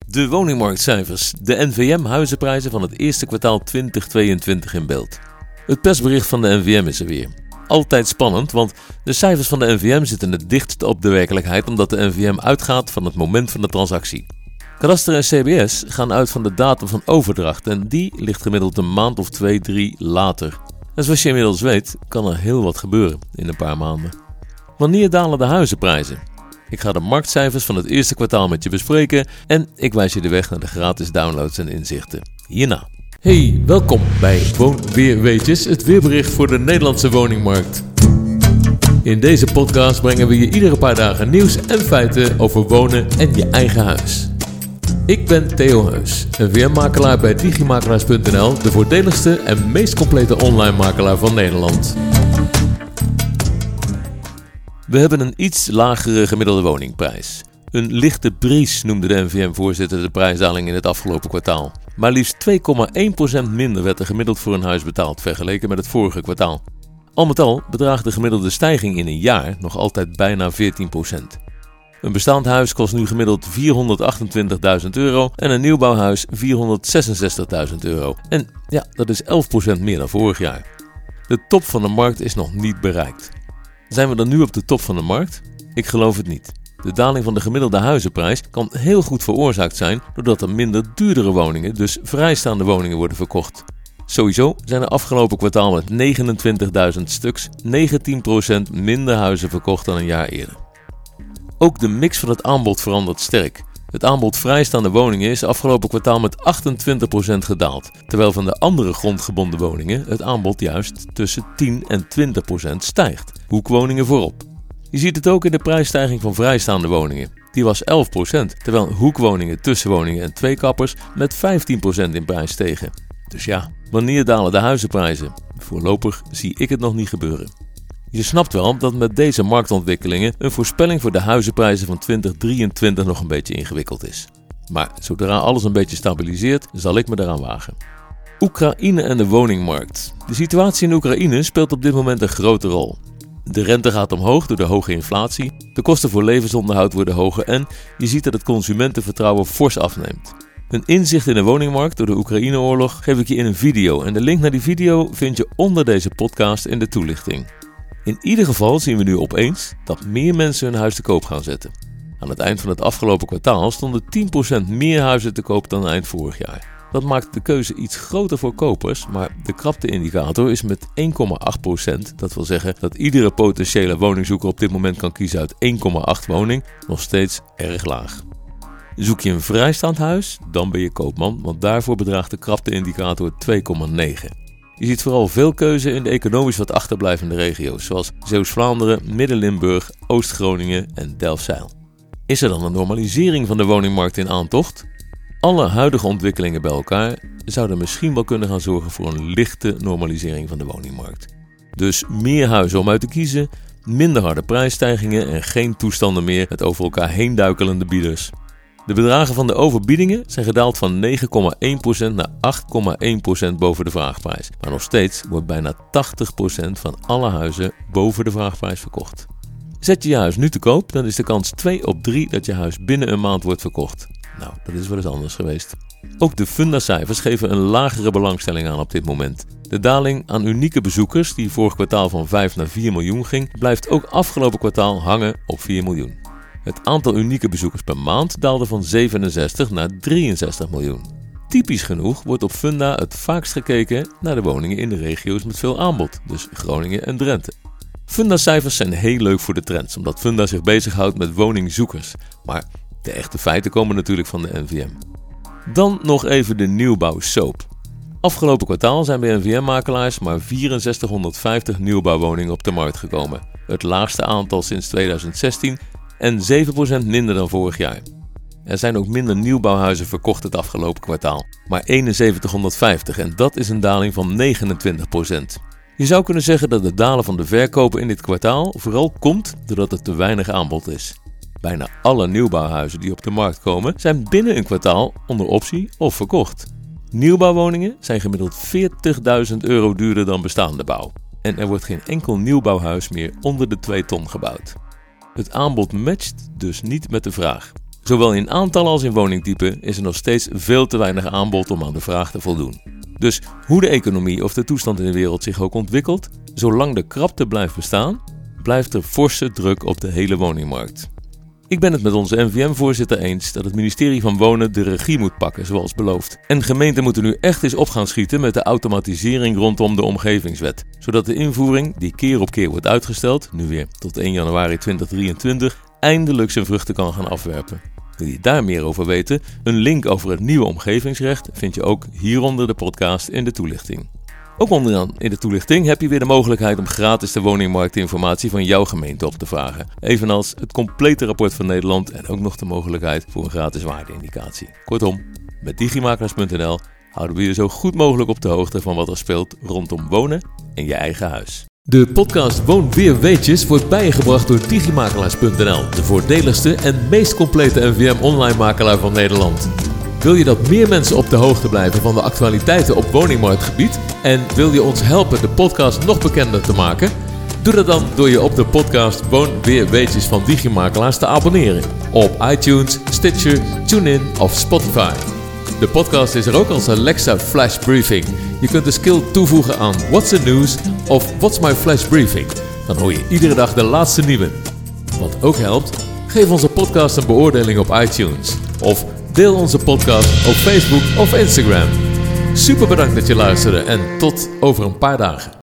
De woningmarktcijfers, de NVM-huizenprijzen van het eerste kwartaal 2022 in beeld. Het persbericht van de NVM is er weer. Altijd spannend, want de cijfers van de NVM zitten het dichtst op de werkelijkheid omdat de NVM uitgaat van het moment van de transactie. Kadaster en CBS gaan uit van de datum van overdracht en die ligt gemiddeld een maand of 2-3 later. En zoals je inmiddels weet, kan er heel wat gebeuren in een paar maanden. Wanneer dalen de huizenprijzen? Ik ga de marktcijfers van het eerste kwartaal met je bespreken en ik wijs je de weg naar de gratis downloads en inzichten hierna. Hey, welkom bij Woonweerweetjes, het weerbericht voor de Nederlandse woningmarkt. In deze podcast brengen we je iedere paar dagen nieuws en feiten over wonen en je eigen huis. Ik ben Theo Heus, NVM-makelaar bij Digimakelaars.nl, de voordeligste en meest complete online makelaar van Nederland. We hebben een iets lagere gemiddelde woningprijs. Een lichte bries noemde de NVM-voorzitter de prijsdaling in het afgelopen kwartaal. Maar liefst 2,1% minder werd er gemiddeld voor een huis betaald vergeleken met het vorige kwartaal. Al met al bedraagt de gemiddelde stijging in een jaar nog altijd bijna 14%. Een bestaand huis kost nu gemiddeld €428.000 en een nieuwbouwhuis €466.000. En ja, dat is 11% meer dan vorig jaar. De top van de markt is nog niet bereikt. Zijn we dan nu op de top van de markt? Ik geloof het niet. De daling van de gemiddelde huizenprijs kan heel goed veroorzaakt zijn doordat er minder duurdere woningen, dus vrijstaande woningen, worden verkocht. Sowieso zijn er afgelopen kwartaal met 29.000 stuks 19% minder huizen verkocht dan een jaar eerder. Ook de mix van het aanbod verandert sterk. Het aanbod vrijstaande woningen is afgelopen kwartaal met 28% gedaald, terwijl van de andere grondgebonden woningen het aanbod juist tussen 10 en 20% stijgt. Hoekwoningen voorop. Je ziet het ook in de prijsstijging van vrijstaande woningen. Die was 11%, terwijl hoekwoningen, tussenwoningen en tweekappers met 15% in prijs stegen. Dus ja, wanneer dalen de huizenprijzen? Voorlopig zie ik het nog niet gebeuren. Je snapt wel dat met deze marktontwikkelingen een voorspelling voor de huizenprijzen van 2023 nog een beetje ingewikkeld is. Maar zodra alles een beetje stabiliseert, zal ik me eraan wagen. Oekraïne en de woningmarkt. De situatie in Oekraïne speelt op dit moment een grote rol. De rente gaat omhoog door de hoge inflatie, de kosten voor levensonderhoud worden hoger en je ziet dat het consumentenvertrouwen fors afneemt. Een inzicht in de woningmarkt door de Oekraïne-oorlog geef ik je in een video en de link naar die video vind je onder deze podcast in de toelichting. In ieder geval zien we nu opeens dat meer mensen hun huis te koop gaan zetten. Aan het eind van het afgelopen kwartaal stonden 10% meer huizen te koop dan eind vorig jaar. Dat maakt de keuze iets groter voor kopers, maar de krapte-indicator is met 1,8%. Dat wil zeggen dat iedere potentiële woningzoeker op dit moment kan kiezen uit 1,8 woning, nog steeds erg laag. Zoek je een vrijstaand huis, dan ben je koopman, want daarvoor bedraagt de krapte-indicator 2,9. Je ziet vooral veel keuze in de economisch wat achterblijvende regio's, zoals Zeeuws-Vlaanderen, Midden-Limburg, Oost-Groningen en Delfzijl. Is er dan een normalisering van de woningmarkt in aantocht? Alle huidige ontwikkelingen bij elkaar zouden misschien wel kunnen gaan zorgen voor een lichte normalisering van de woningmarkt. Dus meer huizen om uit te kiezen, minder harde prijsstijgingen en geen toestanden meer met over elkaar heen duikelende bieders. De bedragen van de overbiedingen zijn gedaald van 9,1% naar 8,1% boven de vraagprijs. Maar nog steeds wordt bijna 80% van alle huizen boven de vraagprijs verkocht. Zet je huis nu te koop, dan is de kans 2 op 3 dat je huis binnen een maand wordt verkocht. Nou, dat is wel eens anders geweest. Ook de Funda-cijfers geven een lagere belangstelling aan op dit moment. De daling aan unieke bezoekers, die vorig kwartaal van 5 naar 4 miljoen ging, blijft ook afgelopen kwartaal hangen op 4 miljoen. Het aantal unieke bezoekers per maand daalde van 67 naar 63 miljoen. Typisch genoeg wordt op Funda het vaakst gekeken naar de woningen in de regio's met veel aanbod, dus Groningen en Drenthe. Funda-cijfers zijn heel leuk voor de trends, omdat Funda zich bezighoudt met woningzoekers. Maar de echte feiten komen natuurlijk van de NVM. Dan nog even de nieuwbouwsoap. Afgelopen kwartaal zijn bij NVM-makelaars maar 6450 nieuwbouwwoningen op de markt gekomen. Het laagste aantal sinds 2016 en 7% minder dan vorig jaar. Er zijn ook minder nieuwbouwhuizen verkocht het afgelopen kwartaal, maar 7150 en dat is een daling van 29%. Je zou kunnen zeggen dat het dalen van de verkopen in dit kwartaal vooral komt doordat er te weinig aanbod is. Bijna alle nieuwbouwhuizen die op de markt komen zijn binnen een kwartaal onder optie of verkocht. Nieuwbouwwoningen zijn gemiddeld €40.000 duurder dan bestaande bouw. En er wordt geen enkel nieuwbouwhuis meer onder de 2 ton gebouwd. Het aanbod matcht dus niet met de vraag. Zowel in aantal als in woningtype is er nog steeds veel te weinig aanbod om aan de vraag te voldoen. Dus hoe de economie of de toestand in de wereld zich ook ontwikkelt, zolang de krapte blijft bestaan, blijft er forse druk op de hele woningmarkt. Ik ben het met onze NVM-voorzitter eens dat het ministerie van Wonen de regie moet pakken zoals beloofd. En gemeenten moeten nu echt eens op gaan schieten met de automatisering rondom de omgevingswet. Zodat de invoering, die keer op keer wordt uitgesteld, nu weer tot 1 januari 2023, eindelijk zijn vruchten kan gaan afwerpen. Wil je daar meer over weten? Een link over het nieuwe omgevingsrecht vind je ook hieronder de podcast in de toelichting. Ook onderaan in de toelichting heb je weer de mogelijkheid om gratis de woningmarktinformatie van jouw gemeente op te vragen. Evenals het complete rapport van Nederland en ook nog de mogelijkheid voor een gratis waardeindicatie. Kortom, met Digimakelaars.nl houden we je zo goed mogelijk op de hoogte van wat er speelt rondom wonen en je eigen huis. De podcast Woon Weer Weetjes wordt bijgebracht door Digimakelaars.nl, de voordeligste en meest complete NVM-online makelaar van Nederland. Wil je dat meer mensen op de hoogte blijven van de actualiteiten op woningmarktgebied en wil je ons helpen de podcast nog bekender te maken? Doe dat dan door je op de podcast Woon Weer Weetjes van Digimakelaars te abonneren op iTunes, Stitcher, TuneIn of Spotify. De podcast is er ook als Alexa Flash Briefing. Je kunt de skill toevoegen aan What's the News of What's my Flash Briefing. Dan hoor je iedere dag de laatste nieuwe. Wat ook helpt, geef onze podcast een beoordeling op iTunes of deel onze podcast op Facebook of Instagram. Super bedankt dat je luisterde en tot over een paar dagen.